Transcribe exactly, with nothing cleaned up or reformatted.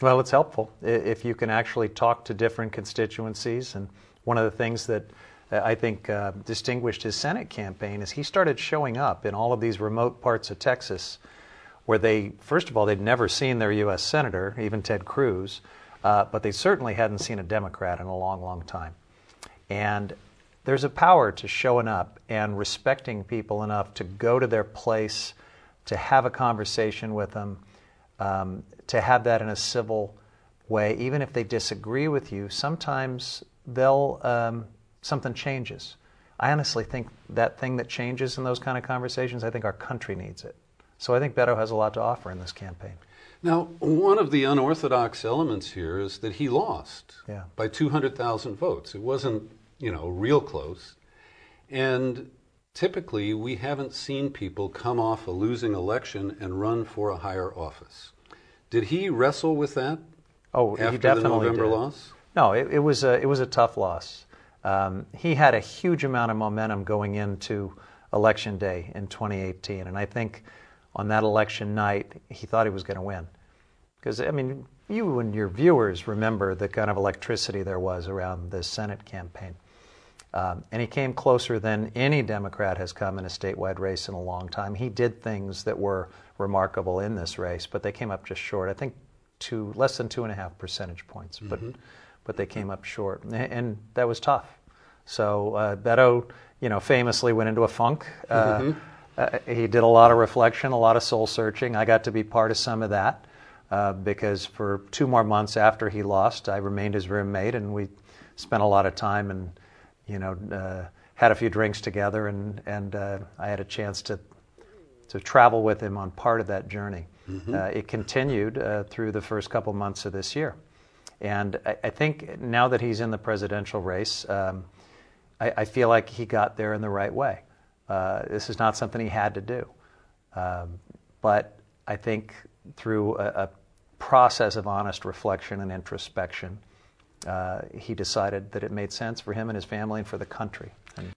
Well, it's helpful i- if you can actually talk to different constituencies. And one of the things that uh, I think uh, distinguished his Senate campaign is he started showing up in all of these remote parts of Texas where they, first of all, they'd never seen their U S senator, even Ted Cruz, uh, but they certainly hadn't seen a Democrat in a long, long time. And there's a power to showing up and respecting people enough to go to their place, to have a conversation with them, um, to have that in a civil way. Even if they disagree with you, sometimes they'll um, something changes. I honestly think that thing that changes in those kind of conversations, I think our country needs it. So I think Beto has a lot to offer in this campaign. Now, one of the unorthodox elements here is that he lost Yeah. by two hundred thousand votes. It wasn't, you know, real close. And typically, we haven't seen people come off a losing election and run for a higher office. Did he wrestle with that Oh, after he definitely the November did. loss? No, it, it was a it was a tough loss. Um, he had a huge amount of momentum going into Election Day in twenty eighteen, and I think on that election night he thought he was going to win. Because I mean, you and your viewers remember the kind of electricity there was around the Senate campaign, um, and he came closer than any Democrat has come in a statewide race in a long time. He did things that were remarkable in this race, but they came up just short. I think two less than two and a half percentage points, but. Mm-hmm. but they came up short, and that was tough. So uh, Beto, you know, famously went into a funk. Uh, Mm-hmm. uh, he did a lot of reflection, a lot of soul searching. I got to be part of some of that uh, because for two more months after he lost, I remained his roommate, and we spent a lot of time and, you know, uh, had a few drinks together, and and uh, I had a chance to to travel with him on part of that journey. Mm-hmm. Uh, it continued uh, through the first couple months of this year. And I, I think now that he's in the presidential race, um, I, I feel like he got there in the right way. Uh, this is not something he had to do. Um, but I think through a, a process of honest reflection and introspection, uh, he decided that it made sense for him and his family and for the country. And